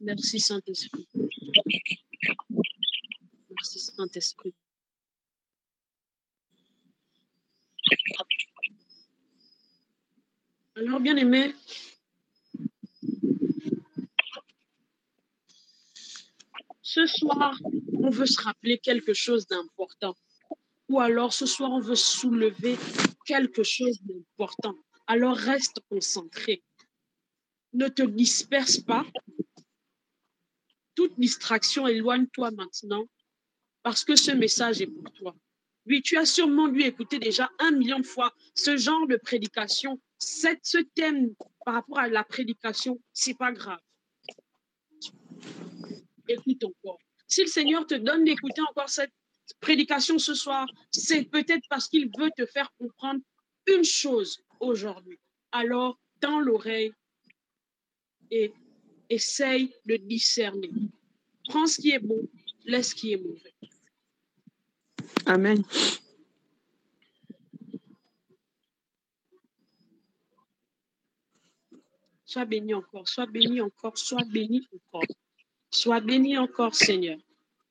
Merci Saint-Esprit. Merci Saint-Esprit. Alors, bien-aimés, ce soir, on veut se rappeler quelque chose d'important. Ou alors, ce soir, on veut soulever quelque chose d'important. Alors, reste concentré. Ne te disperse pas. Toute distraction, éloigne-toi maintenant parce que ce message est pour toi. Oui, tu as sûrement dû écouter déjà 1 million de fois ce genre de prédication. Ce thème par rapport à la prédication, c'est pas grave. Écoute encore. Si le Seigneur te donne d'écouter encore cette prédication ce soir, c'est peut-être parce qu'il veut te faire comprendre une chose aujourd'hui. Alors, tends l'oreille et essaye de discerner. Prends ce qui est bon, laisse ce qui est mauvais. Amen. Sois béni encore, sois béni encore, sois béni encore. Sois béni encore, Seigneur.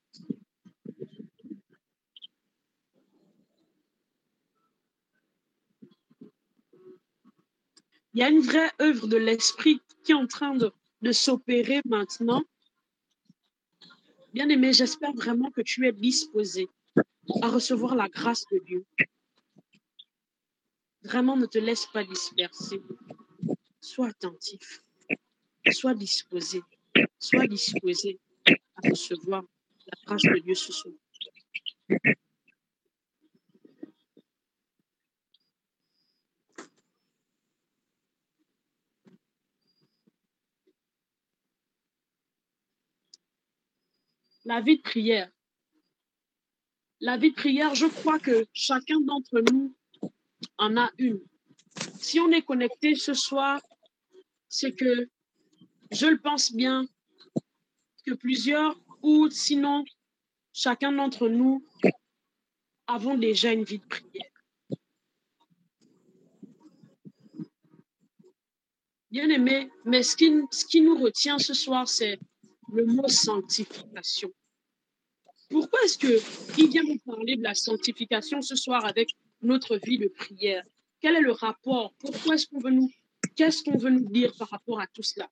Il y a une vraie œuvre de l'Esprit qui est en train de s'opérer maintenant. Bien-aimé, j'espère vraiment que tu es disposé à recevoir la grâce de Dieu. Vraiment, ne te laisse pas disperser. Sois attentif. Sois disposé. Sois disposé à recevoir la grâce de Dieu ce soir. La vie de prière. La vie de prière, je crois que chacun d'entre nous en a une. Si on est connecté ce soir, c'est que je le pense bien que plusieurs, ou sinon chacun d'entre nous, avons déjà une vie de prière. Bien aimé, mais ce qui nous retient ce soir, c'est le mot sanctification. Pourquoi est-ce qu'il vient nous parler de la sanctification ce soir avec notre vie de prière? Quel est le rapport? Pourquoi est-ce qu'on veut nous, qu'est-ce qu'on veut nous dire par rapport à tout cela?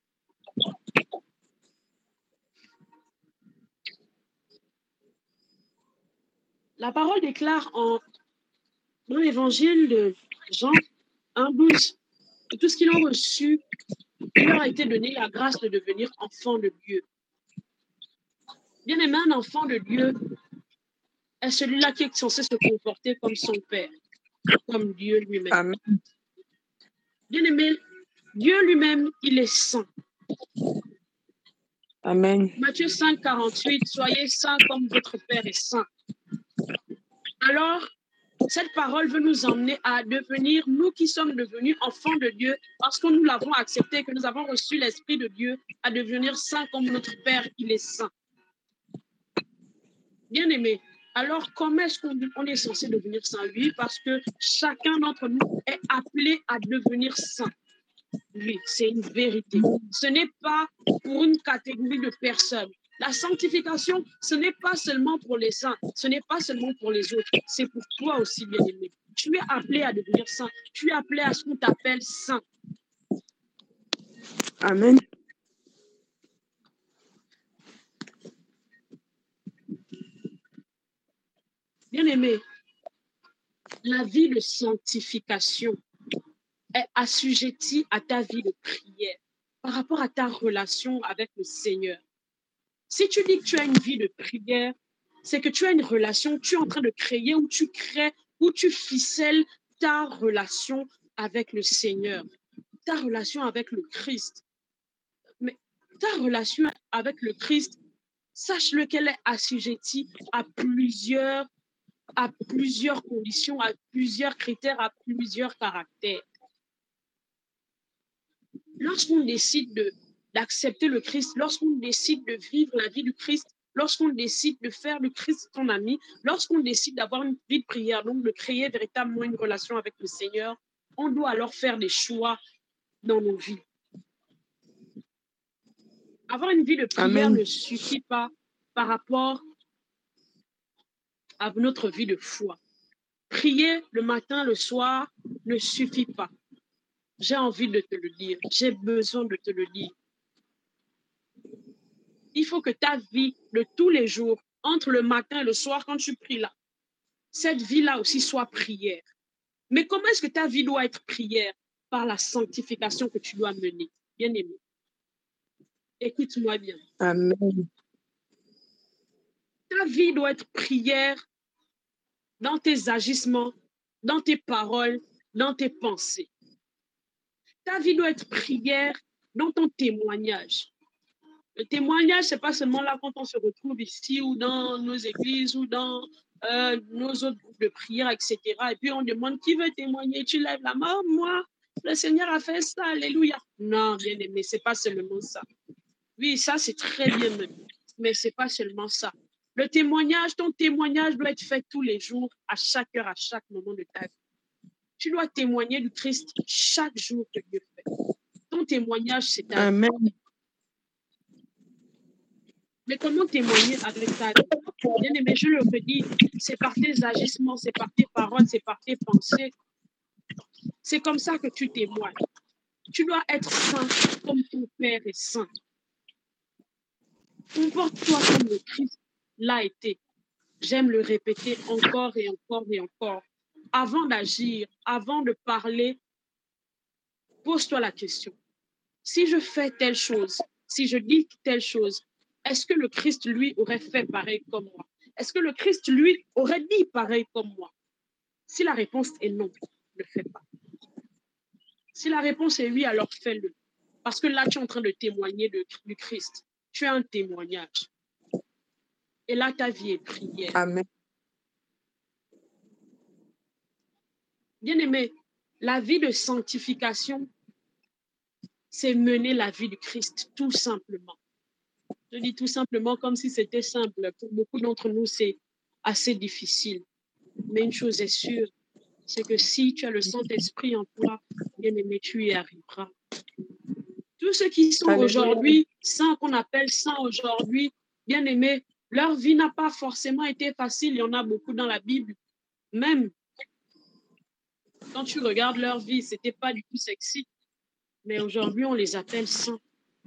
La parole déclare dans l'évangile de Jean 1,12 que tout ce qu'ils ont reçu, il leur a été donné la grâce de devenir enfants de Dieu. Bien aimé, un enfant de Dieu est celui-là qui est censé se comporter comme son Père, comme Dieu lui-même. Amen. Bien aimé, Dieu lui-même, il est saint. Amen. Matthieu 5, 48, soyez saints comme votre Père est saint. Alors, cette parole veut nous emmener à devenir, nous qui sommes devenus enfants de Dieu, parce que nous l'avons accepté, que nous avons reçu l'Esprit de Dieu, à devenir saints comme notre Père, il est saint. Bien aimé, alors comment est-ce qu'on est censé devenir saint? Oui, parce que chacun d'entre nous est appelé à devenir saint. Oui, c'est une vérité. Ce n'est pas pour une catégorie de personnes. La sanctification, ce n'est pas seulement pour les saints, ce n'est pas seulement pour les autres, c'est pour toi aussi, bien-aimé. Tu es appelé à devenir saint, tu es appelé à ce qu'on t'appelle saint. Amen. Bien-aimé, la vie de sanctification est assujettie à ta vie de prière par rapport à ta relation avec le Seigneur. Si tu dis que tu as une vie de prière, c'est que tu as une relation, tu es en train de créer ou tu crées ou tu ficelles ta relation avec le Seigneur, ta relation avec le Christ. Mais ta relation avec le Christ, sache-le qu'elle est assujettie à plusieurs conditions, à plusieurs critères, à plusieurs caractères. Lorsqu'on décide d'accepter le Christ, lorsqu'on décide de vivre la vie du Christ, lorsqu'on décide de faire le Christ ton ami, lorsqu'on décide d'avoir une vie de prière, donc de créer véritablement une relation avec le Seigneur, on doit alors faire des choix dans nos vies. Avoir une vie de prière Amen. ne suffit pas par rapport à notre vie de foi. Prier le matin, le soir ne suffit pas. J'ai envie de te le dire. J'ai besoin de te le dire. Il faut que ta vie de tous les jours, entre le matin et le soir, quand tu pries là, cette vie-là aussi soit prière. Mais comment est-ce que ta vie doit être prière? Par la sanctification que tu dois mener. Bien aimé. Écoute-moi bien. Amen. Ta vie doit être prière dans tes agissements, dans tes paroles, dans tes pensées. Ta vie doit être prière dans ton témoignage. Le témoignage, ce n'est pas seulement là quand on se retrouve ici ou dans nos églises ou dans nos autres groupes de prière, etc. Et puis on demande qui veut témoigner. Tu lèves la main, moi, le Seigneur a fait ça, alléluia. Non, bien aimé, ce n'est pas seulement ça. Oui, ça c'est très bien même, mais ce n'est pas seulement ça. Le témoignage, ton témoignage doit être fait tous les jours, à chaque heure, à chaque moment de ta vie. Tu dois témoigner du Christ chaque jour que Dieu fait. Ton témoignage, c'est ta vie. Amen. Mais comment témoigner avec ta vie? Bien aimé, je le redis, c'est par tes agissements, c'est par tes paroles, c'est par tes pensées. C'est comme ça que tu témoignes. Tu dois être saint comme ton Père est saint. Comporte-toi comme le Christ l'a été. J'aime le répéter encore et encore et encore. Avant d'agir, avant de parler, pose-toi la question. Si je fais telle chose, si je dis telle chose, est-ce que le Christ, lui, aurait fait pareil comme moi? Est-ce que le Christ, lui, aurait dit pareil comme moi? Si la réponse est non, ne le fais pas. Si la réponse est oui, alors fais-le. Parce que là, tu es en train de témoigner du Christ. Tu as un témoignage. Et là, ta vie est prière. Amen. Bien-aimé, la vie de sanctification, c'est mener la vie du Christ, tout simplement. Je dis tout simplement comme si c'était simple. Pour beaucoup d'entre nous, c'est assez difficile. Mais une chose est sûre, c'est que si tu as le Saint-Esprit en toi, bien-aimé, tu y arriveras. Tous ceux qui sont aujourd'hui saints, qu'on appelle saints aujourd'hui, bien-aimés, leur vie n'a pas forcément été facile. Il y en a beaucoup dans la Bible. Même quand tu regardes leur vie, ce n'était pas du tout sexy. Mais aujourd'hui, on les appelle saints.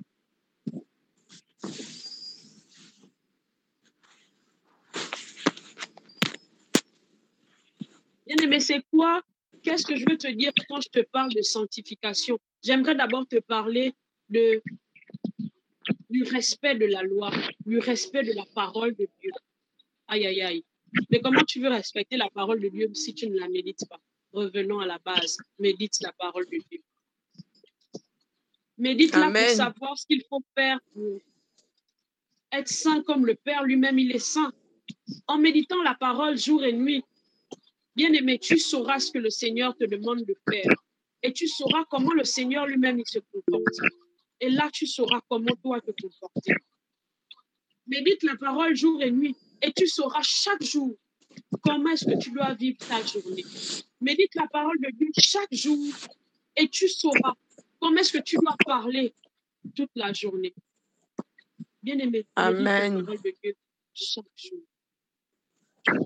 Bien-aimé, c'est quoi? Qu'est-ce que je veux te dire quand je te parle de sanctification? J'aimerais d'abord te parler du respect de la loi, du respect de la parole de Dieu. Aïe, aïe, aïe. Mais comment tu veux respecter la parole de Dieu si tu ne la médites pas? Revenons à la base. Médite la parole de Dieu. Médite-la pour savoir ce qu'il faut faire pour être saint comme le Père lui-même, il est saint. En méditant la parole jour et nuit, bien-aimé, tu sauras ce que le Seigneur te demande de faire. Et tu sauras comment le Seigneur lui-même il se comporte. Et là, tu sauras comment toi te comporter. Médite la parole jour et nuit. Et tu sauras chaque jour comment est-ce que tu dois vivre ta journée. Médite la parole de Dieu chaque jour. Et tu sauras comment est-ce que tu dois parler toute la journée. Bien-aimé, médite la parole de Dieu chaque jour.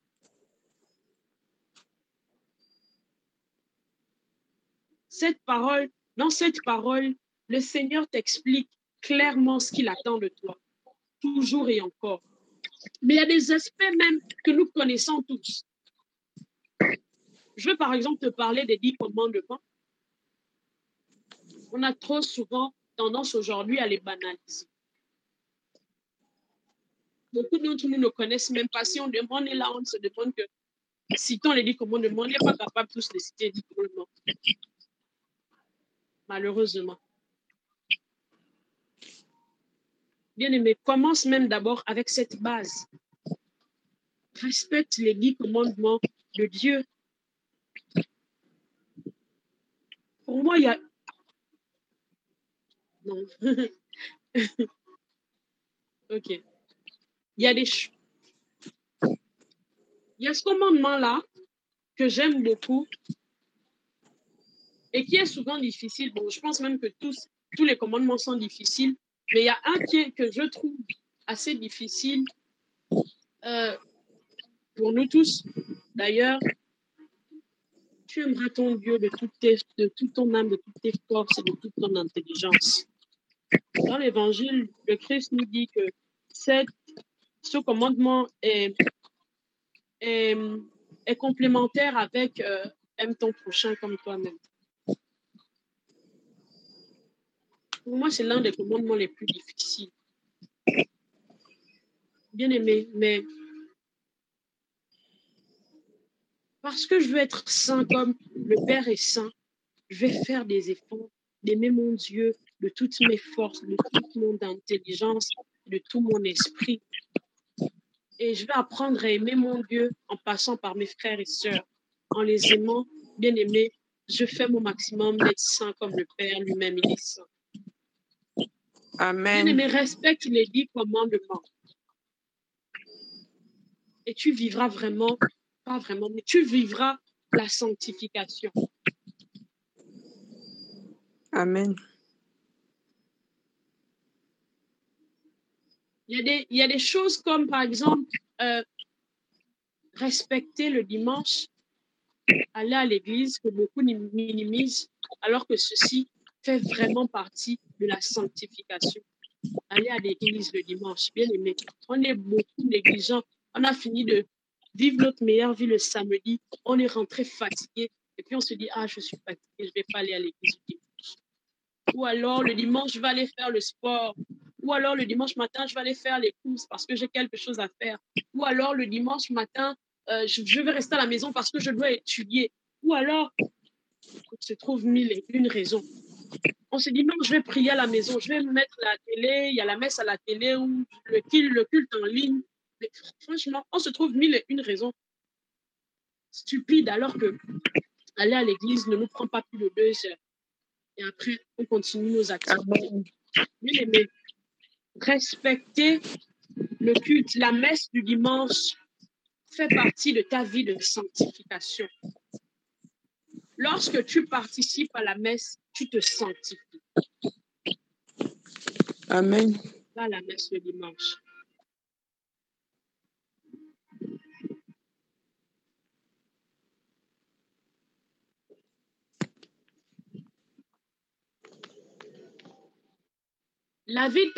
Dans cette parole, le Seigneur t'explique clairement ce qu'il attend de toi, toujours et encore. Mais il y a des aspects même que nous connaissons tous. Je veux par exemple te parler des 10 commandements. On a trop souvent tendance aujourd'hui à les banaliser. Beaucoup d'entre nous ne connaissent même pas. Si on demande, et là, on se demande que citons les 10 commandements, on n'est pas capable tous de citer 10 commandements. Malheureusement. Bien-aimé, commence même d'abord avec cette base. Respecte les 10 commandements de Dieu. Pour moi, il y a... Non. OK. Il y a des... Il y a ce commandement-là que j'aime beaucoup et qui est souvent difficile. Bon, je pense même que tous les commandements sont difficiles, Mais il y a un que je trouve assez difficile pour nous tous. D'ailleurs, tu aimeras ton Dieu de toute ton âme, de toutes tes forces et de toute ton intelligence. Dans l'Évangile, le Christ nous dit que ce commandement est complémentaire avec aime ton prochain comme toi-même. Pour moi, c'est l'un des commandements les plus difficiles. Bien aimé, mais parce que je veux être saint comme le Père est saint, je vais faire des efforts d'aimer mon Dieu de toutes mes forces, de toute mon intelligence, de tout mon esprit. Et je vais apprendre à aimer mon Dieu en passant par mes frères et sœurs, en les aimant, bien aimés. Je fais mon maximum d'être saint comme le Père lui-même, il est saint. Amen. Bien aimé, respecte les 10 commandements. Et tu vivras vraiment, pas vraiment, mais tu vivras la sanctification. Amen. Il y a des choses comme, par exemple, respecter le dimanche, aller à l'église, que beaucoup minimisent, alors que ceci fait vraiment partie de la sanctification. Aller à l'église le dimanche, bien aimé. On est beaucoup négligents. On a fini de vivre notre meilleure vie le samedi. On est rentré fatigué. Et puis on se dit, ah, je suis fatigué, je ne vais pas aller à l'église le dimanche. Ou alors le dimanche, je vais aller faire le sport. Ou alors le dimanche matin, je vais aller faire les courses parce que j'ai quelque chose à faire. Ou alors le dimanche matin, je vais rester à la maison parce que je dois étudier. Ou alors, il se trouve mille et une raisons. On se dit, non, je vais prier à la maison, je vais mettre la télé, il y a la messe à la télé ou le culte en ligne. Mais franchement, on se trouve mille et une raisons stupides alors que aller à l'église ne nous prend pas plus de 2 heures. Et après, on continue nos activités. Bien aimé, respecter le culte, la messe du dimanche fait partie de ta vie de sanctification. Lorsque tu participes à la messe, tu te sanctifies. Amen. Pas la messe le dimanche. La vie de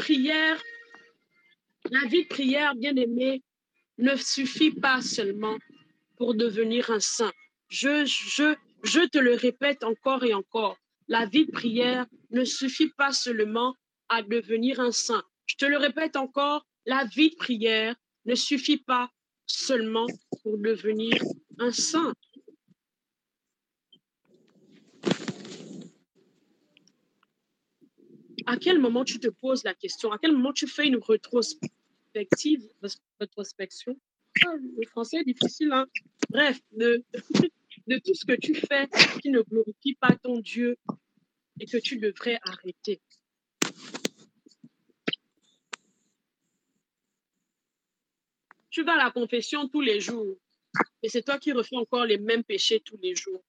prière, bien aimé, ne suffit pas seulement pour devenir un saint. Je te le répète encore et encore. La vie de prière ne suffit pas seulement à devenir un saint. Je te le répète encore, la vie de prière ne suffit pas seulement pour devenir un saint. À quel moment tu te poses la question? À quel moment tu fais une rétrospection? Le français est difficile, hein? Bref, de tout ce que tu fais qui ne glorifie pas ton Dieu et que tu devrais arrêter. Tu vas à la confession tous les jours et c'est toi qui refais encore les mêmes péchés tous les jours.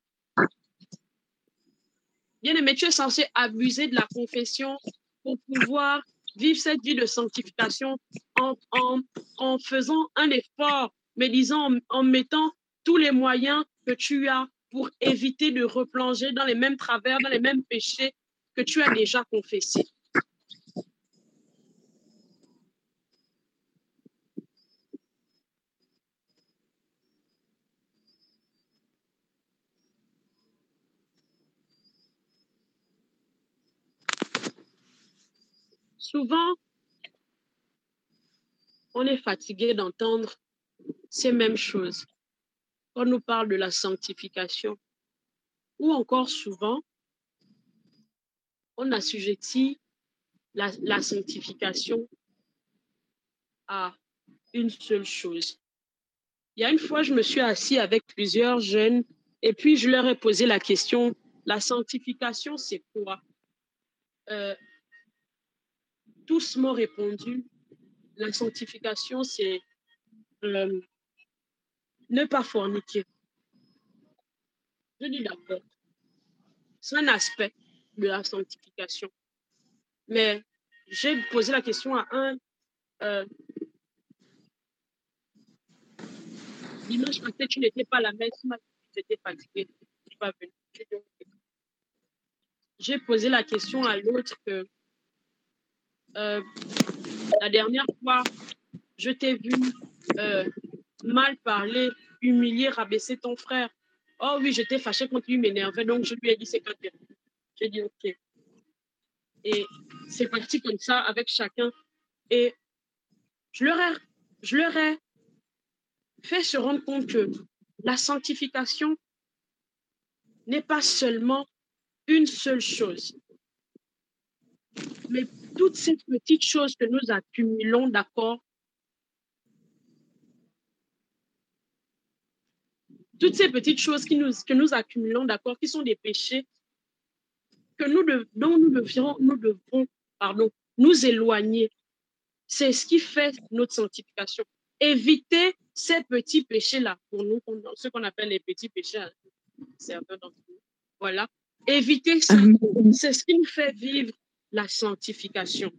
Bien aimé, tu es censé abuser de la confession pour pouvoir vivre cette vie de sanctification en faisant un effort, mais disons en mettant tous les moyens que tu as pour éviter de replonger dans les mêmes travers, dans les mêmes péchés que tu as déjà confessés. Souvent, on est fatigué d'entendre ces mêmes choses. On nous parle de la sanctification. Ou encore souvent, on assujettit la sanctification à une seule chose. Il y a une fois, je me suis assis avec plusieurs jeunes et puis je leur ai posé la question, la sanctification, c'est quoi? Tous m'ont répondu, la sanctification, c'est ne pas forniquer. Je dis d'accord. C'est un aspect de la sanctification. Mais j'ai posé la question à un dimanche matin, tu n'étais pas à la messe, tu m'as dit que tu étais fatigué, tu n'es pas venu. J'ai posé la question à l'autre que la dernière fois, je t'ai vu mal parler, humilier, rabaisser ton frère. Oh oui, j'étais fâchée quand lui m'énervait, donc je lui ai dit c'est quand même. J'ai dit ok. Et c'est parti comme ça avec chacun. Et je leur ai fait se rendre compte que la sanctification n'est pas seulement une seule chose, mais toutes ces petites choses que nous accumulons, d'accord, toutes ces petites choses que nous accumulons, d'accord, qui sont des péchés dont nous devons nous éloigner. C'est ce qui fait notre sanctification. Éviter ces petits péchés-là, pour nous, ce qu'on appelle les petits péchés, certains d'entre nous. Voilà. Éviter ça, c'est ce qui nous fait vivre la sanctification.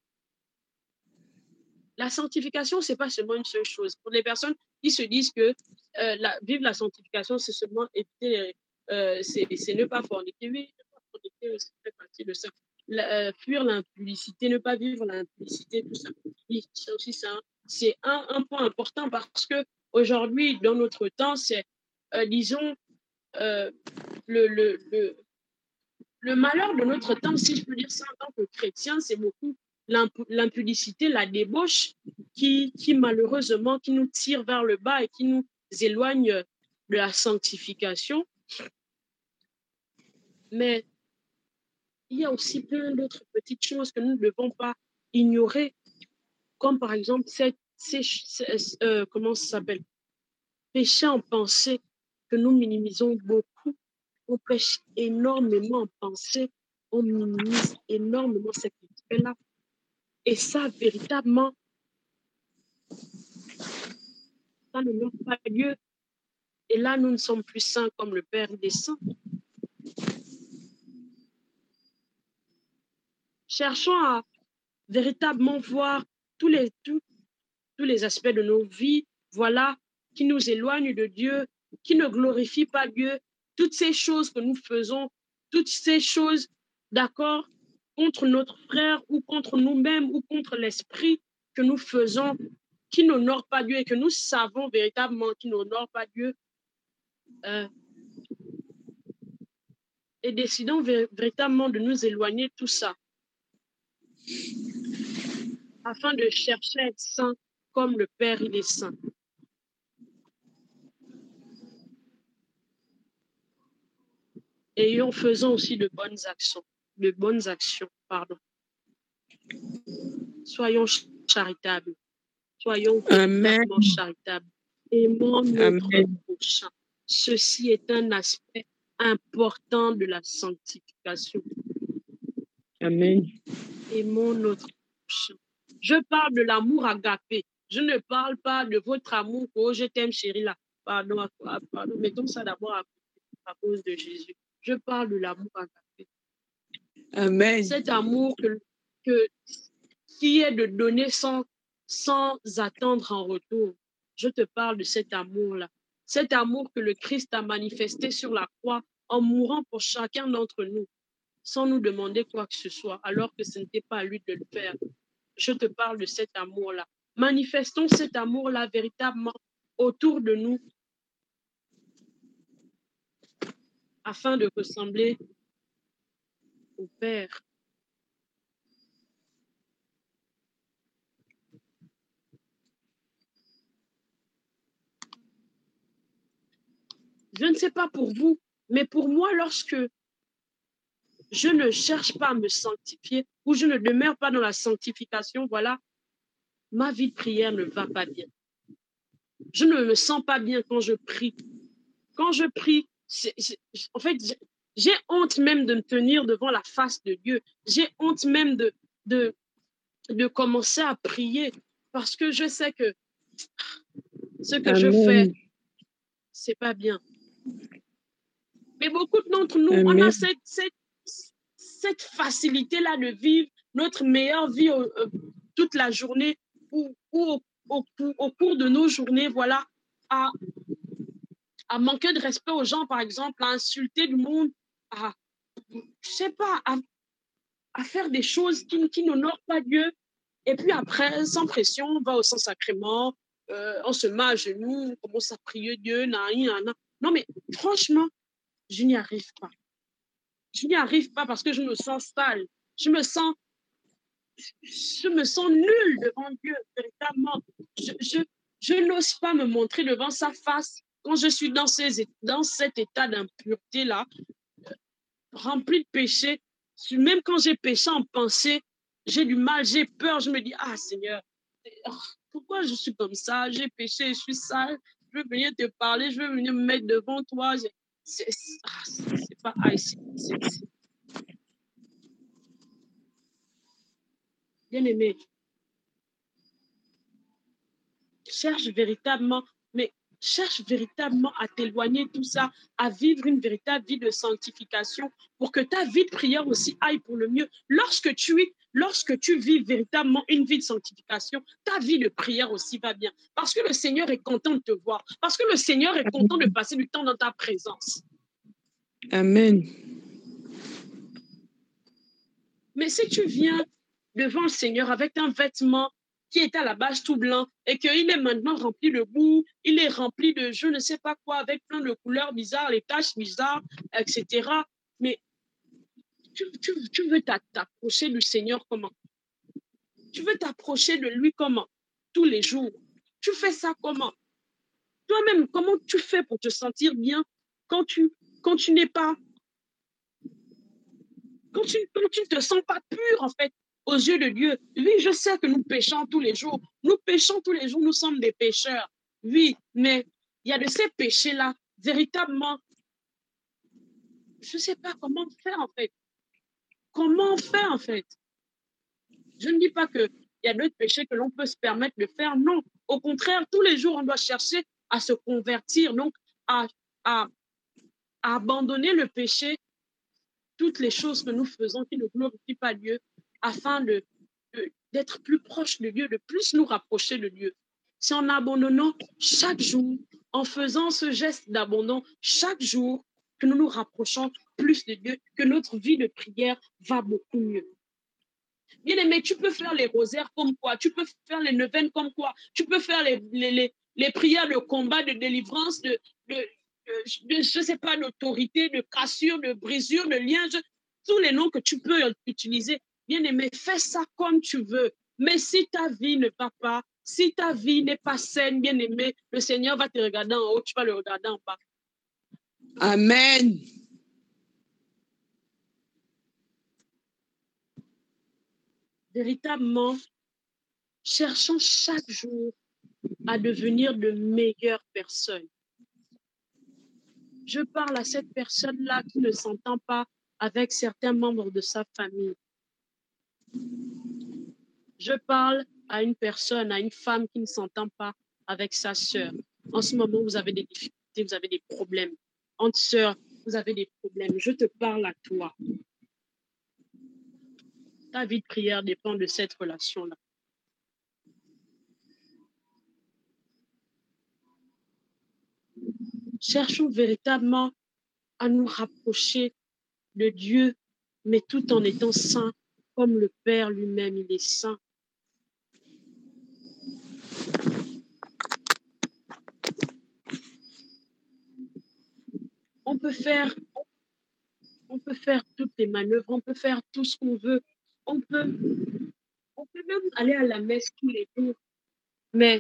La sanctification, ce n'est pas seulement une seule chose. Pour les personnes qui se disent que vivre la sanctification, c'est seulement éviter, c'est ne pas forniquer. Oui, ne pas forniquer, ça fait partie de ça. Fuir l'impudicité, ne pas vivre l'impudicité, tout ça. Oui, ça aussi, c'est un point important parce que aujourd'hui, dans notre temps, c'est, disons, le malheur de notre temps, si je peux dire ça en tant que chrétien, c'est beaucoup l'impudicité, la débauche qui malheureusement qui nous tire vers le bas et qui nous éloigne de la sanctification. Mais il y a aussi plein d'autres petites choses que nous ne devons pas ignorer, comme par exemple comment ça s'appelle, péché en pensée que nous minimisons beaucoup. On pêche énormément en pensée, on minimise énormément ces péchés-là. Et ça, véritablement, ça ne manque pas lieu. Et là, nous ne sommes plus saints comme le Père des saints. Cherchons à véritablement voir tous les aspects de nos vies, voilà, qui nous éloignent de Dieu, qui ne glorifient pas Dieu. Toutes ces choses que nous faisons, toutes ces choses, d'accord, contre notre frère ou contre nous-mêmes ou contre l'esprit que nous faisons, qui n'honorent pas Dieu et que nous savons véritablement qui n'honorent pas Dieu, et décidons véritablement de nous éloigner de tout ça afin de chercher à être saint comme le Père il est saint. Et en faisant aussi de bonnes actions, pardon. Soyons charitables, soyons véritablement charitables. Aimons notre prochain. Ceci est un aspect important de la sanctification. Amen. Aimons notre prochain. Je parle de l'amour agapé. Je ne parle pas de votre amour, oh, je t'aime, chérie, là. Pardon, mettons ça d'abord à cause de Jésus. Je parle de l'amour agapé. Amen. Cet amour qui est de donner sans attendre en retour. Je te parle de cet amour-là. Cet amour que le Christ a manifesté sur la croix en mourant pour chacun d'entre nous, sans nous demander quoi que ce soit, alors que ce n'était pas à lui de le faire. Je te parle de cet amour-là. Manifestons cet amour-là véritablement autour de nous afin de ressembler au Père. Je ne sais pas pour vous, mais pour moi, lorsque je ne cherche pas à me sanctifier ou je ne demeure pas dans la sanctification, voilà, ma vie de prière ne va pas bien. Je ne me sens pas bien quand je prie. Quand je prie, en fait, j'ai honte même de me tenir devant la face de Dieu. J'ai honte même de commencer à prier parce que je sais que ce que je fais, c'est pas bien. Mais beaucoup d'entre nous, on a cette facilité-là de vivre notre meilleure vie toute la journée ou au cours de nos journées, voilà, à manquer de respect aux gens, par exemple, à insulter le monde, à, je sais pas, à faire des choses qui n'honorent pas Dieu. Et puis après, sans pression, on va au Saint-Sacrement, on se met à genoux, on commence à prier Dieu, non, mais franchement, je n'y arrive pas. Je n'y arrive pas parce que je me sens sale. Je me sens nulle devant Dieu, véritablement. Je n'ose pas me montrer devant sa face quand je suis dans cet état d'impureté-là, rempli de péché. Même quand j'ai péché en pensée, j'ai du mal, j'ai peur. Je me dis, ah Seigneur, pourquoi je suis comme ça? J'ai péché, je suis sale. Je veux venir te parler, je veux venir me mettre devant toi. C'est pas... Bien-aimé, cherche véritablement à t'éloigner de tout ça, à vivre une véritable vie de sanctification pour que ta vie de prière aussi aille pour le mieux. Lorsque tu vis véritablement une vie de sanctification, ta vie de prière aussi va bien. Parce que le Seigneur est content de te voir. Parce que le Seigneur est content de passer du temps dans ta présence. Amen. Mais si tu viens devant le Seigneur avec un vêtement qui est à la base tout blanc et qu'il est maintenant rempli de boue, il est rempli de je ne sais pas quoi, avec plein de couleurs bizarres, les taches bizarres, etc. Mais tu veux t'approcher du Seigneur comment? Tu veux t'approcher de lui comment? Tous les jours. Tu fais ça comment? Toi-même, comment tu fais pour te sentir bien quand tu n'es pas, quand tu ne te sens pas pur, en fait, aux yeux de Dieu? Oui, je sais que nous péchons tous les jours. Nous péchons tous les jours, nous sommes des pécheurs. Oui, mais il y a de ces péchés-là, véritablement, je ne sais pas comment faire, en fait. Comment faire, en fait? Je ne dis pas qu'il y a d'autres péchés que l'on peut se permettre de faire. Non, au contraire, tous les jours, on doit chercher à se convertir, donc à abandonner le péché, toutes les choses que nous faisons qui ne glorifient pas Dieu, afin d'être plus proche de Dieu, de plus nous rapprocher de Dieu. C'est en abandonnant chaque jour, en faisant ce geste d'abandon chaque jour, que nous nous rapprochons plus de Dieu, que notre vie de prière va beaucoup mieux. Bien aimé, tu peux faire les rosaires comme quoi, tu peux faire les neuvaines comme quoi, tu peux faire les prières de combat, de délivrance, de je ne sais pas, d'autorité, de cassure, de brisure, de lien, tous les noms que tu peux utiliser. Bien aimé, fais ça comme tu veux. Mais si ta vie ne va pas, si ta vie n'est pas saine, bien aimé, le Seigneur va te regarder en haut, tu vas le regarder en bas. Amen. Véritablement, cherchons chaque jour à devenir de meilleures personnes. Je parle à cette personne-là qui ne s'entend pas avec certains membres de sa famille. Je parle à une personne, à une femme qui ne s'entend pas avec sa sœur. En ce moment, vous avez des difficultés, vous avez des problèmes. Entre sœurs, vous avez des problèmes. Je te parle à toi. Ta vie de prière dépend de cette relation-là. Cherchons véritablement à nous rapprocher de Dieu, mais tout en étant saint, comme le Père lui-même, il est saint. On peut faire toutes les manœuvres, on peut faire tout ce qu'on veut. On peut même aller à la messe tous les jours. Mais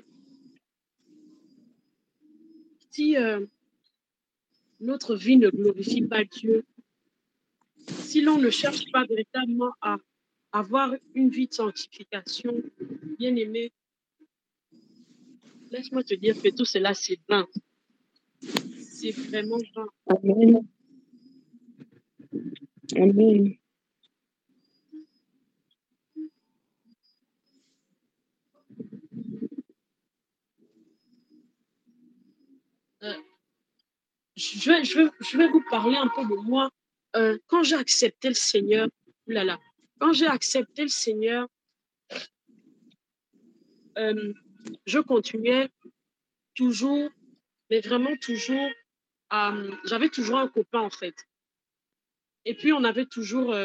si notre vie ne glorifie pas Dieu, si l'on ne cherche pas véritablement à avoir une vie de sanctification, bien aimé, laisse-moi te dire que tout cela, c'est vain. C'est vraiment vain. Amen. Amen. Je vais vous parler un peu de moi. Quand j'ai accepté le Seigneur, oulala, quand j'ai accepté le Seigneur, je continuais toujours, mais vraiment toujours, j'avais toujours un copain en fait. Et puis on a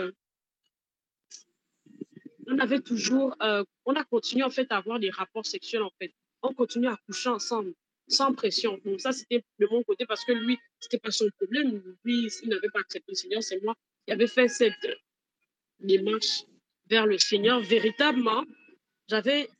continué en fait à avoir des rapports sexuels en fait. On continue à coucher ensemble, sans pression. Donc ça, c'était de mon côté parce que lui, c'était pas son problème. Lui, il n'avait pas accepté le Seigneur, c'est moi qui avais fait cette démarche vers le Seigneur. Véritablement, j'avais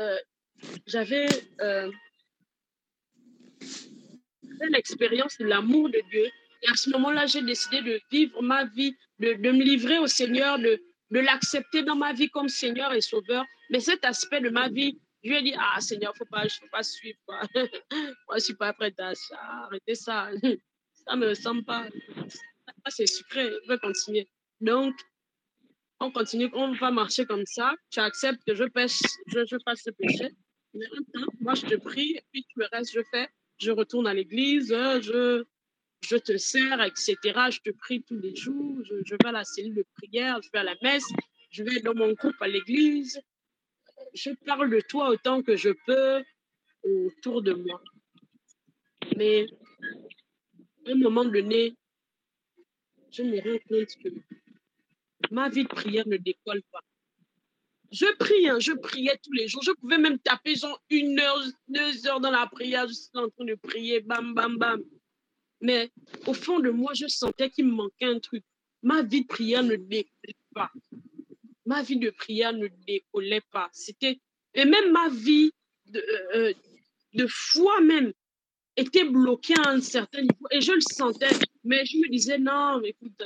l'expérience de l'amour de Dieu. Et à ce moment-là, j'ai décidé de vivre ma vie, de me livrer au Seigneur, de l'accepter dans ma vie comme Seigneur et Sauveur. Mais cet aspect de ma vie, Dieu a dit, ah Seigneur, faut pas suivre. Moi, je ne suis pas prête à ça. Arrêtez ça. Ça ne me semble pas. C'est sucré. Je veux continuer. Donc, on continue, on va marcher comme ça. Tu acceptes que je fasse ce péché. Mais en même temps, moi, je te prie, et puis tout le reste, je fais. Je retourne à l'église, je te sers, etc. Je te prie tous les jours. Je vais à la cellule de prière, je vais à la messe, je vais dans mon groupe à l'église. Je parle de toi autant que je peux autour de moi. Mais à un moment donné, je me rends compte que ma vie de prière ne décolle pas. Je prie, je priais tous les jours. Je pouvais même taper genre 1 heure, 2 heures dans la prière, je suis en train de prier, bam, bam, bam. Mais au fond de moi, je sentais qu'il me manquait un truc. Ma vie de prière ne décollait pas. Ma vie de prière ne décollait pas. Et même ma vie de foi même était bloquée à un certain niveau. Et je le sentais. Mais je me disais, non, écoute.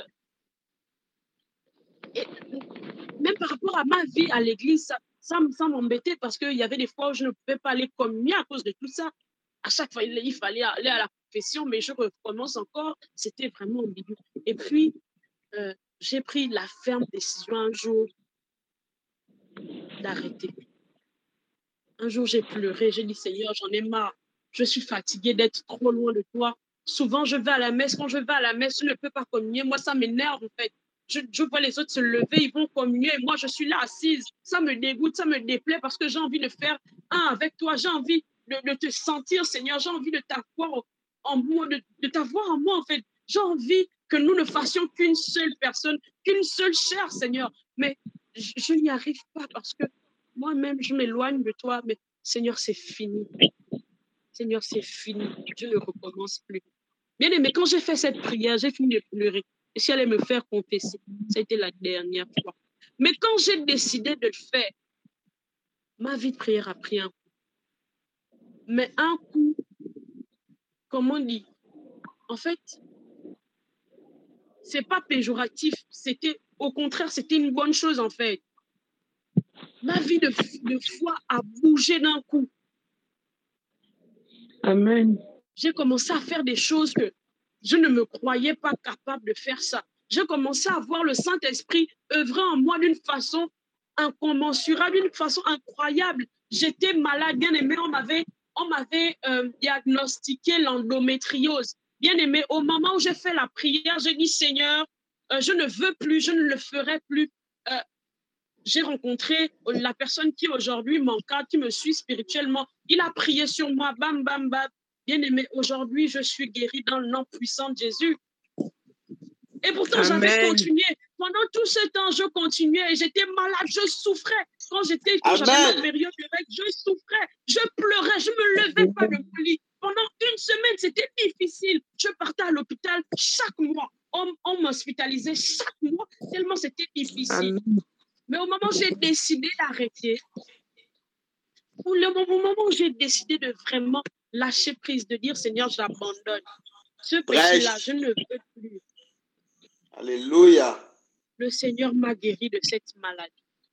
Même par rapport à ma vie à l'église, ça m'embêtait parce qu'il y avait des fois où je ne pouvais pas aller communier à cause de tout ça. À chaque fois, il fallait aller à la confession, mais je recommence encore. C'était vraiment ambigu. Et puis, j'ai pris la ferme décision un jour d'arrêter. Un jour, j'ai pleuré. J'ai dit, Seigneur, j'en ai marre. Je suis fatiguée d'être trop loin de toi. Souvent, je vais à la messe. Quand je vais à la messe, je ne peux pas communier. Moi, ça m'énerve, en fait. Je vois les autres se lever, ils vont communier. Et moi, je suis là assise. Ça me dégoûte, ça me déplaît parce que j'ai envie de faire un avec toi. J'ai envie de te sentir, Seigneur. J'ai envie de t'avoir en moi, de t'avoir en moi, en fait. J'ai envie que nous ne fassions qu'une seule personne, qu'une seule chair, Seigneur. Mais je n'y arrive pas parce que moi-même, je m'éloigne de toi. Mais Seigneur, c'est fini. Seigneur, c'est fini. Je ne recommence plus. Bien aimé, quand j'ai fait cette prière, j'ai fini de pleurer. Et si elle allait me faire confesser, ça a été la dernière fois. Mais quand j'ai décidé de le faire, ma vie de prière a pris un coup. Mais un coup, comme on dit, en fait, c'est pas péjoratif. Au contraire, c'était une bonne chose, en fait. Ma vie de foi a bougé d'un coup. Amen. J'ai commencé à faire des choses que je ne me croyais pas capable de faire ça. J'ai commencé à voir le Saint-Esprit œuvrer en moi d'une façon incommensurable, d'une façon incroyable. J'étais malade, bien aimé, on m'avait diagnostiqué l'endométriose. Bien aimé, au moment où j'ai fait la prière, j'ai dit, Seigneur, je ne veux plus, je ne le ferai plus. J'ai rencontré la personne qui aujourd'hui m'encadre, qui me suit spirituellement. Il a prié sur moi, bam, bam, bam. Bien aimé, aujourd'hui, je suis guérie dans le nom puissant de Jésus. Et pourtant, j'avais continué. Pendant tout ce temps, je continuais. J'étais malade, je souffrais. Quand j'avais ma période de règles, je souffrais. Je pleurais, je ne me levais pas de mon lit. Pendant 1 semaine, c'était difficile. Je partais à l'hôpital chaque mois. On m'hospitalisait chaque mois, tellement c'était difficile. Amen. Mais au moment où j'ai décidé d'arrêter, au moment où j'ai décidé de vraiment lâcher prise, de dire, Seigneur, j'abandonne. Ce péché-là, je ne veux plus. Alléluia. Le Seigneur m'a guéri de cette maladie.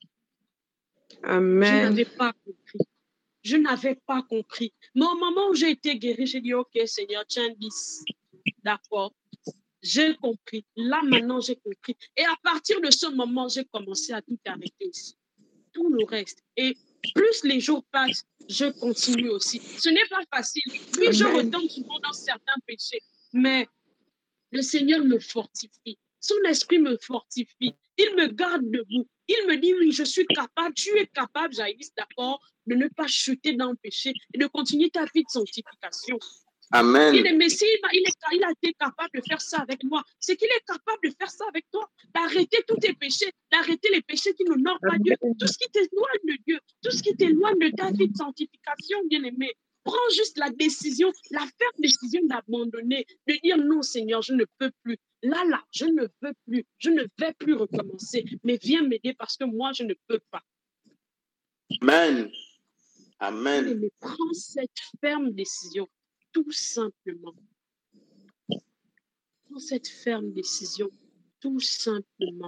Amen. Je n'avais pas compris. Je n'avais pas compris. Mais au moment où j'ai été guérie, j'ai dit, OK, Seigneur, tiens 10. D'accord. J'ai compris. Là, maintenant, j'ai compris. Et à partir de ce moment, j'ai commencé à tout arrêter ici. Tout le reste. Et plus les jours passent, je continue aussi. Ce n'est pas facile. Oui, je retombe souvent dans certains péchés, mais le Seigneur me fortifie. Son esprit me fortifie. Il me garde debout. Il me dit, oui, je suis capable, tu es capable, Jaïs, d'accord, de ne pas chuter dans le péché et de continuer ta vie de sanctification. Amen. Mais s'il il a été capable de faire ça avec moi, c'est qu'il est capable de faire ça avec toi, d'arrêter tous tes péchés, d'arrêter les péchés qui n'honorent pas Dieu, tout ce qui t'éloigne de Dieu, tout ce qui t'éloigne de ta vie de sanctification, bien-aimé. Prends juste la décision, la ferme décision d'abandonner, de dire non, Seigneur, je ne peux plus. Là, je ne veux plus, je ne vais plus recommencer, mais viens m'aider parce que moi, je ne peux pas. Amen. Amen. Mais prends cette ferme décision, tout simplement. Prends cette ferme décision, tout simplement.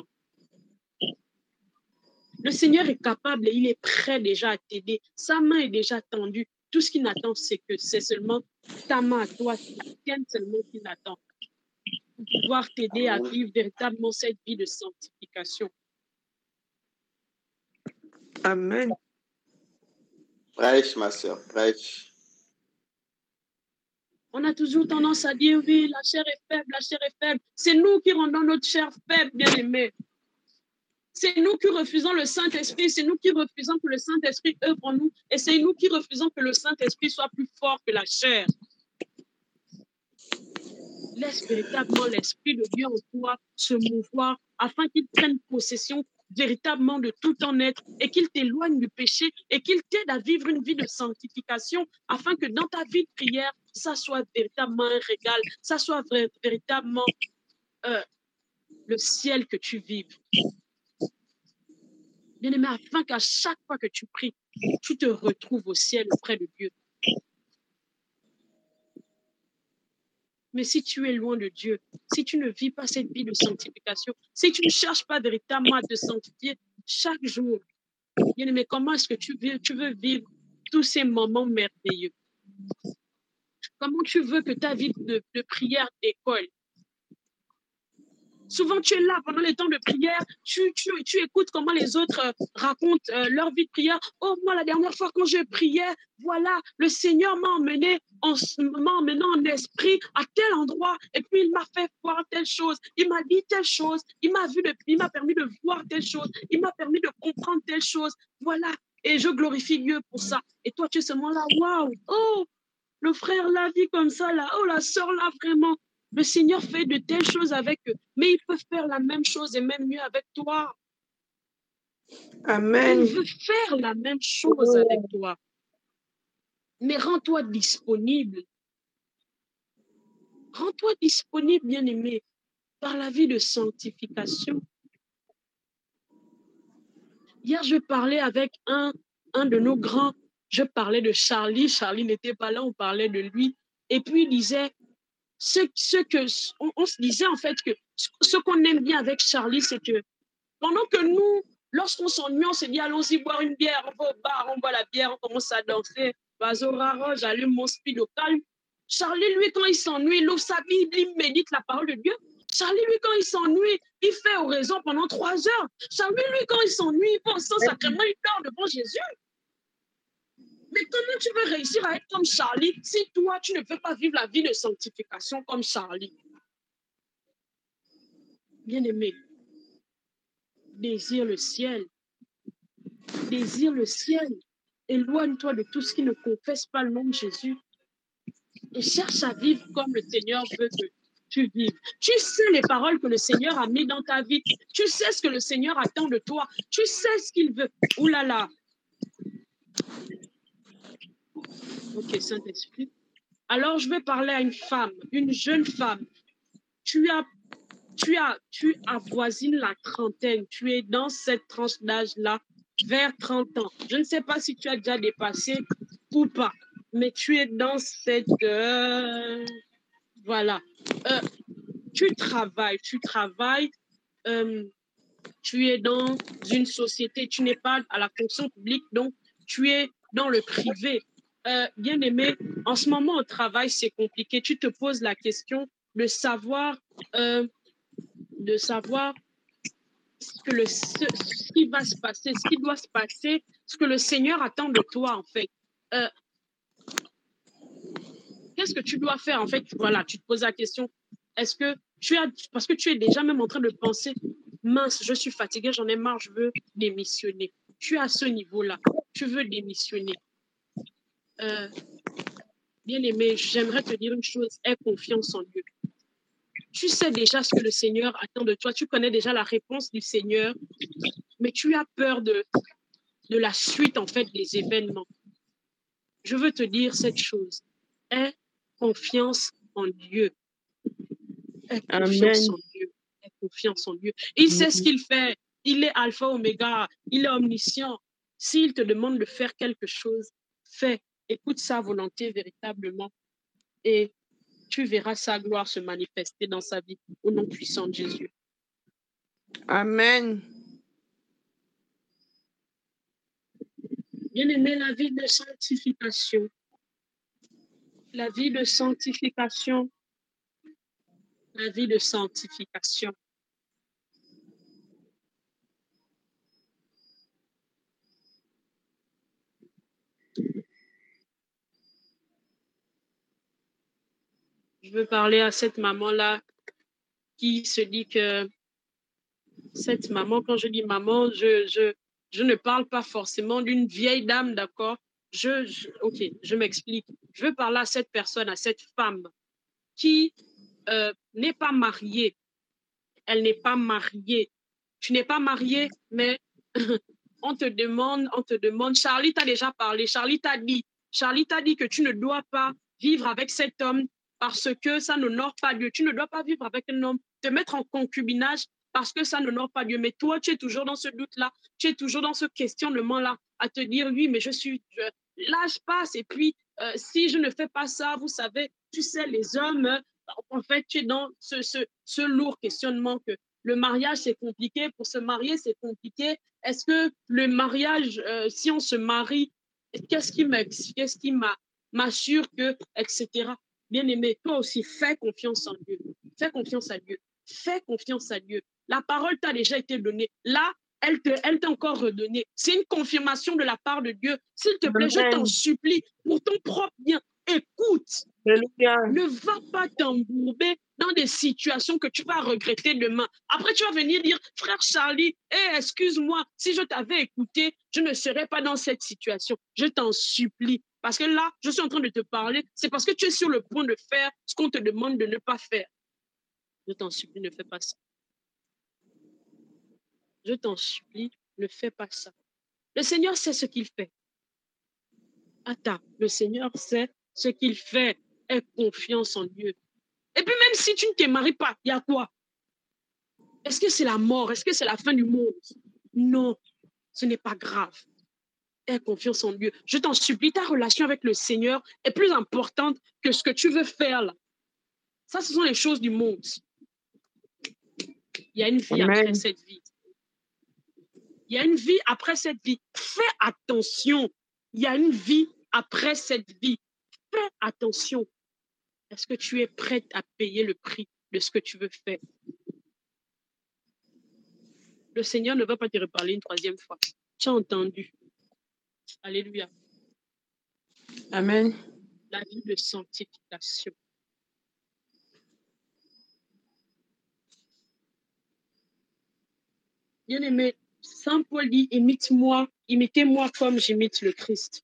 Le Seigneur est capable et il est prêt déjà à t'aider. Sa main est déjà tendue. Tout ce qu'il attend, c'est seulement ta main à toi, la tienne seulement qu'il attend. Pour pouvoir t'aider à vivre véritablement cette vie de sanctification. Amen. Prêche, ma soeur, prêche. On a toujours tendance à dire, oui, la chair est faible, la chair est faible. C'est nous qui rendons notre chair faible, bien-aimés. C'est nous qui refusons le Saint-Esprit, c'est nous qui refusons que le Saint-Esprit œuvre en nous, et c'est nous qui refusons que le Saint-Esprit soit plus fort que la chair. Laisse véritablement l'Esprit de Dieu en toi se mouvoir afin qu'il prenne possession véritablement de tout ton être et qu'il t'éloigne du péché et qu'il t'aide à vivre une vie de sanctification afin que dans ta vie de prière, ça soit véritablement un régal, ça soit véritablement le ciel que tu vives. Bien-aimé, afin qu'à chaque fois que tu pries, tu te retrouves au ciel auprès de Dieu. Mais si tu es loin de Dieu, si tu ne vis pas cette vie de sanctification, si tu ne cherches pas véritablement à te sanctifier chaque jour, bien-aimé, comment est-ce que tu veux vivre tous ces moments merveilleux? Comment tu veux que ta vie de prière décolle? Souvent, tu es là pendant les temps de prière, tu écoutes comment les autres racontent leur vie de prière. Oh, moi, la dernière fois quand je priais, voilà, le Seigneur m'a emmené en esprit à tel endroit et puis il m'a fait voir telle chose, il m'a dit telle chose, il m'a permis de voir telle chose, il m'a permis de comprendre telle chose. Voilà, et je glorifie Dieu pour ça. Et toi, tu es seulement là, waouh, oh, le frère l'a dit comme ça, là, oh, la sœur là, vraiment. Le Seigneur fait de telles choses avec eux, mais il peut faire la même chose et même mieux avec toi. Amen. Il veut faire la même chose avec toi. Mais rends-toi disponible. Rends-toi disponible, bien-aimé, par la vie de sanctification. Hier, je parlais avec un de nos grands. Je parlais de Charlie. Charlie n'était pas là, on parlait de lui. Et puis, il disait, on se disait en fait que ce qu'on aime bien avec Charlie, c'est que pendant que nous, lorsqu'on s'ennuie, on se dit allons-y boire une bière, on va au bar, on boit la bière, on commence à danser. Bazoraro, j'allume mon speed au calme. Charlie, lui, quand il s'ennuie, il ouvre sa Bible, il médite la parole de Dieu. Charlie, lui, quand il s'ennuie, il fait oraison pendant 3 heures. Charlie, lui, quand il s'ennuie, il pense au sacrement, il dort devant Jésus. Mais comment tu veux réussir à être comme Charlie si toi, tu ne peux pas vivre la vie de sanctification comme Charlie? Bien-aimé, désire le ciel. Désire le ciel. Éloigne-toi de tout ce qui ne confesse pas le nom de Jésus. Et cherche à vivre comme le Seigneur veut que tu vives. Tu sais les paroles que le Seigneur a mis dans ta vie. Tu sais ce que le Seigneur attend de toi. Tu sais ce qu'il veut. Ouh là là. Ok, Saint-Esprit. Alors, je vais parler à une femme, une jeune femme. Tu avoisines la trentaine. Tu es dans cette tranche d'âge-là, vers 30 ans. Je ne sais pas si tu as déjà dépassé ou pas, mais tu es dans cette... voilà. Tu travailles. Tu es dans une société. Tu n'es pas à la fonction publique, donc tu es dans le privé. Bien aimé, en ce moment au travail, c'est compliqué. Tu te poses la question de savoir ce qui va se passer, ce qui doit se passer, ce que le Seigneur attend de toi, en fait. Qu'est-ce que tu dois faire, en fait? Voilà, tu te poses la question, est-ce que parce que tu es déjà même en train de penser, mince, je suis fatiguée, j'en ai marre, je veux démissionner. Tu es à ce niveau-là, tu veux démissionner. Bien-aimé, j'aimerais te dire une chose, aie confiance en Dieu. Tu sais déjà ce que le Seigneur attend de toi, tu connais déjà la réponse du Seigneur, mais tu as peur de la suite, en fait, des événements. Je veux te dire cette chose, aie confiance en Dieu. Aie confiance en Dieu. Aie confiance en Dieu. Il sait ce qu'il fait. Il est alpha, oméga. Il est omniscient. S'il te demande de faire quelque chose, fais. Écoute sa volonté véritablement. Et tu verras sa gloire se manifester dans sa vie. Au nom puissant de Jésus. Amen. Bien-aimé, la vie de sanctification. La vie de sanctification. La vie de sanctification. Je veux parler à cette maman-là qui se dit que cette maman, quand je dis maman, je ne parle pas forcément d'une vieille dame, d'accord? Ok, je m'explique. Je veux parler à cette personne, à cette femme qui n'est pas mariée. Elle n'est pas mariée. Tu n'es pas mariée, mais on te demande, Charlie t'a déjà parlé, Charlie t'a dit que tu ne dois pas vivre avec cet homme parce que ça n'honore pas Dieu. Tu ne dois pas vivre avec un homme, te mettre en concubinage parce que ça n'honore pas Dieu. Mais toi, tu es toujours dans ce doute-là, tu es toujours dans ce questionnement-là, à te dire, oui, mais l'âge passe et puis si je ne fais pas ça, vous savez, tu sais, les hommes, en fait, tu es dans ce lourd questionnement que le mariage, c'est compliqué. Pour se marier, c'est compliqué. Est-ce que le mariage, si on se marie, qu'est-ce qui m'assure que, etc. Bien-aimé, toi aussi, fais confiance en Dieu. Fais confiance à Dieu. Fais confiance à Dieu. La parole t'a déjà été donnée. Là, elle t'a encore redonnée. C'est une confirmation de la part de Dieu. S'il te plaît, je t'en supplie, pour ton propre bien, écoute. Ne va pas t'embourber dans des situations que tu vas regretter demain. Après, tu vas venir dire, frère Charlie, excuse-moi, si je t'avais écouté, je ne serais pas dans cette situation. Je t'en supplie. Parce que là, je suis en train de te parler, c'est parce que tu es sur le point de faire ce qu'on te demande de ne pas faire. Je t'en supplie, ne fais pas ça. Je t'en supplie, ne fais pas ça. Le Seigneur sait ce qu'il fait. Attends, le Seigneur sait ce qu'il fait. Aie confiance en Dieu. Et puis même si tu ne te maries pas, il y a quoi? Est-ce que c'est la mort? Est-ce que c'est la fin du monde? Non, ce n'est pas grave. Aie confiance en Dieu. Je t'en supplie, ta relation avec le Seigneur est plus importante que ce que tu veux faire là. Ça, ce sont les choses du monde. Il y a une vie après cette vie. Il y a une vie après cette vie. Fais attention. Il y a une vie après cette vie. Fais attention. Est-ce que tu es prête à payer le prix de ce que tu veux faire? Le Seigneur ne va pas te reparler une troisième fois. Tu as entendu. Alléluia. Amen. La vie de sanctification. Bien-aimé, Saint Paul dit, imitez-moi comme j'imite le Christ.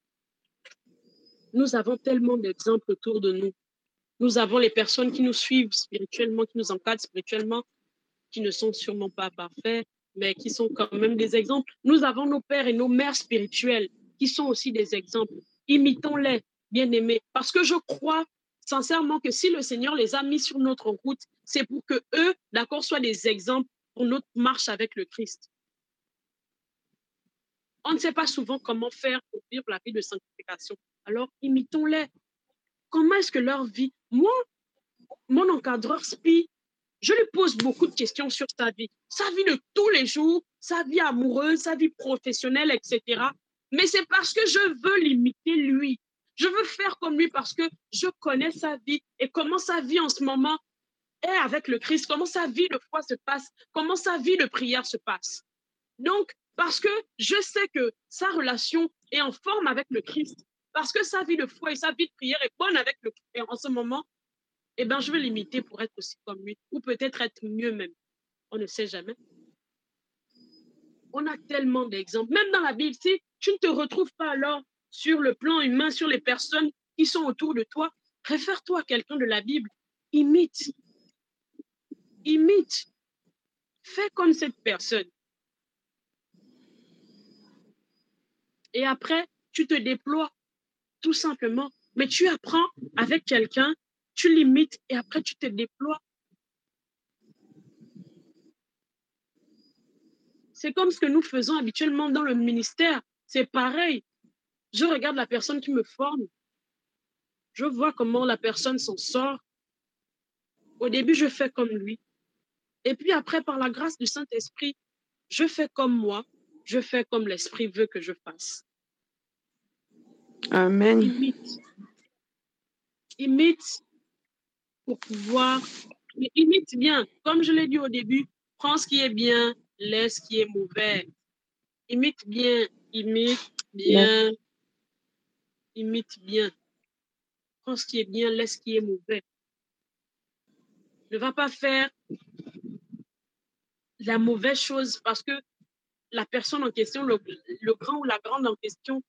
Nous avons tellement d'exemples autour de nous. Nous avons les personnes qui nous suivent spirituellement, qui nous encadrent spirituellement, qui ne sont sûrement pas parfaits, mais qui sont quand même des exemples. Nous avons nos pères et nos mères spirituels qui sont aussi des exemples. Imitons-les, bien-aimés, parce que je crois sincèrement que si le Seigneur les a mis sur notre route, c'est pour que eux, d'accord, soient des exemples pour notre marche avec le Christ. On ne sait pas souvent comment faire pour vivre la vie de sanctification. Alors, imitons-les. Comment est-ce que leur vie... Moi, mon encadreur SPI, je lui pose beaucoup de questions sur sa vie de tous les jours, sa vie amoureuse, sa vie professionnelle, etc. Mais c'est parce que je veux l'imiter lui. Je veux faire comme lui parce que je connais sa vie et comment sa vie en ce moment est avec le Christ, comment sa vie de foi se passe, comment sa vie de prière se passe. Donc, parce que je sais que sa relation est en forme avec le Christ, parce que sa vie de foi et sa vie de prière est bonne avec le Christ en ce moment, eh bien, je vais l'imiter pour être aussi comme lui, ou peut-être être mieux même. On ne sait jamais. On a tellement d'exemples. Même dans la Bible, si tu ne te retrouves pas alors sur le plan humain, sur les personnes qui sont autour de toi, réfère-toi à quelqu'un de la Bible. Imite. Imite. Fais comme cette personne. Et après, tu te déploies tout simplement. Mais tu apprends avec quelqu'un, tu l'imites et après tu te déploies. C'est comme ce que nous faisons habituellement dans le ministère. C'est pareil. Je regarde la personne qui me forme. Je vois comment la personne s'en sort. Au début, je fais comme lui. Et puis après, par la grâce du Saint-Esprit, je fais comme moi. Je fais comme l'Esprit veut que je fasse. Amen. Imite. Imite pour pouvoir... Mais imite bien. Comme je l'ai dit au début, prends ce qui est bien, laisse ce qui est mauvais. Imite bien. Imite bien. Imite bien. Prends ce qui est bien, laisse ce qui est mauvais. Ne va pas faire la mauvaise chose parce que la personne en question, le grand ou la grande en question,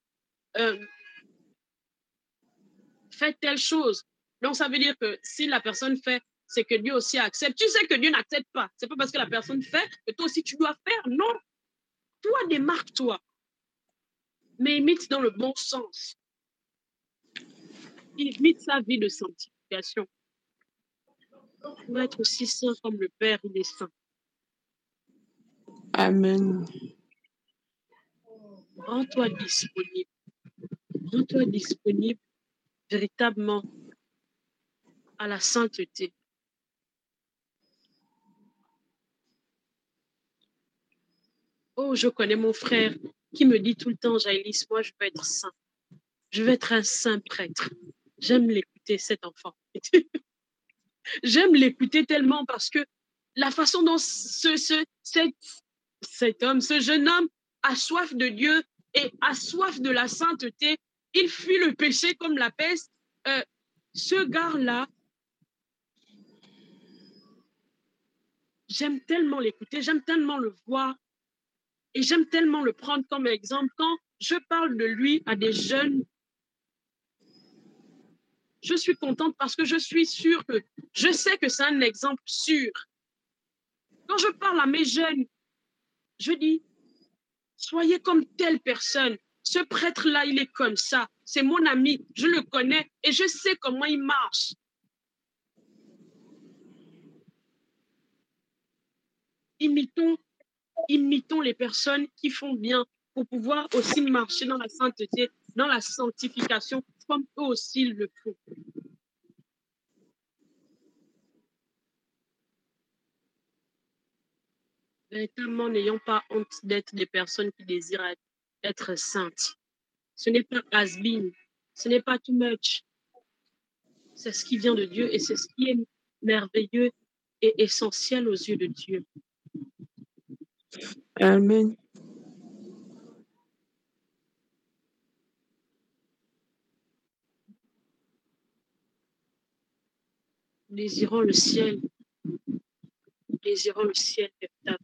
fait telle chose. Donc, ça veut dire que si la personne fait, c'est que Dieu aussi accepte. Tu sais que Dieu n'accepte pas. C'est pas parce que la personne fait que toi aussi tu dois faire. Non. Toi, démarque-toi. Mais imite dans le bon sens. Imite sa vie de sanctification. Pour être aussi saint comme le Père, il est saint. Amen. Rends-toi disponible. Rends-toi disponible véritablement à la sainteté. Oh, je connais mon frère qui me dit tout le temps, Jaïlis, moi, je veux être saint. Je veux être un saint prêtre. J'aime l'écouter, cet enfant. J'aime l'écouter tellement parce que la façon dont cet homme, ce jeune homme a soif de Dieu et a soif de la sainteté, il fuit le péché comme la peste. Ce gars-là, j'aime tellement l'écouter, j'aime tellement le voir et j'aime tellement le prendre comme exemple. Quand je parle de lui à des jeunes, je suis contente parce que je suis sûre que je sais que c'est un exemple sûr. Quand je parle à mes jeunes, je dis, soyez comme telle personne. Ce prêtre-là, il est comme ça. C'est mon ami, je le connais et je sais comment il marche. Imitons les personnes qui font bien pour pouvoir aussi marcher dans la sainteté, dans la sanctification, comme eux aussi le font. Véritablement, n'ayons pas honte d'être des personnes qui désirent être saintes. Ce n'est pas has-been, ce n'est pas too much. C'est ce qui vient de Dieu et c'est ce qui est merveilleux et essentiel aux yeux de Dieu. Amen. Désirons le ciel. Désirons le ciel véritable.